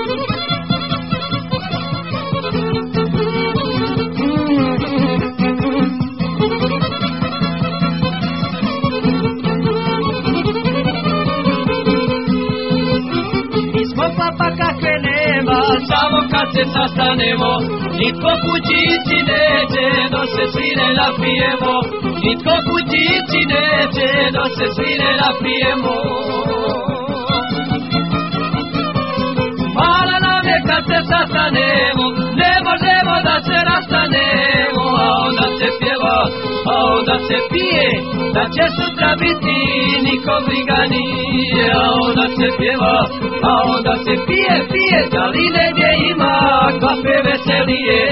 Samo kad se sastanemo, nitko kući ići neće, dok se svi ne napijemo. Nitko kući ići neće, dok se svi ne napijemo. Mala nam je kad se sastanemo, ne možemo da se rastanemo. A onda se pjeva, a onda se pije, da će sutra biti niko briga nije. A onda se pjeva, a onda se pije, da li negdje ima kafe veselije.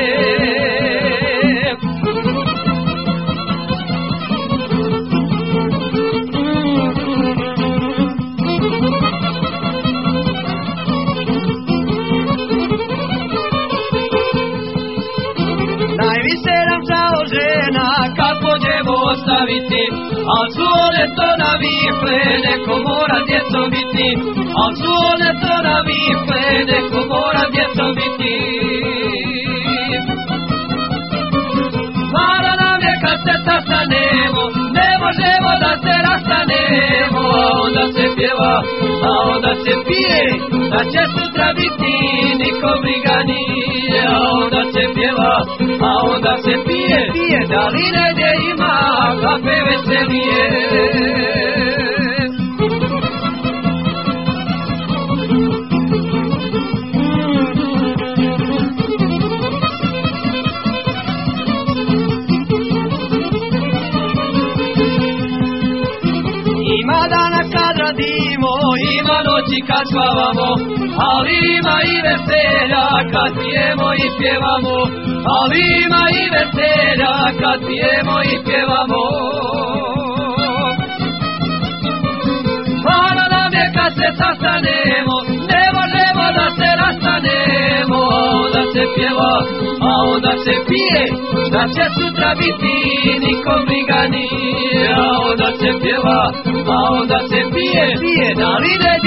Najviše nam žao žena kad pođemo ostaviti, al su one to navikle, neko mora djecom biti. Al su one to navikle, neko mora djecom biti. Mala nam je kad se sastanemo, ne možemo da se rastanemo. A onda se pjeva, a onda se pije, da će sutra biti niko briga nije. A onda se pjeva, a onda se pije, da li negdje ima kafe veselije. Ima dana kad radimo, ima noći kad spavamo, ali ima i veselja kad pijemo i pjevamo. Ali ima i veselja kad pijemo i pjevamo. Hvala nam je kad se sastanemo, ne možemo da se rastanemo. A onda se pjeva, a onda se pije, da će sutra biti niko briga nije. A onda se pjeva, a onda se pije, da li ne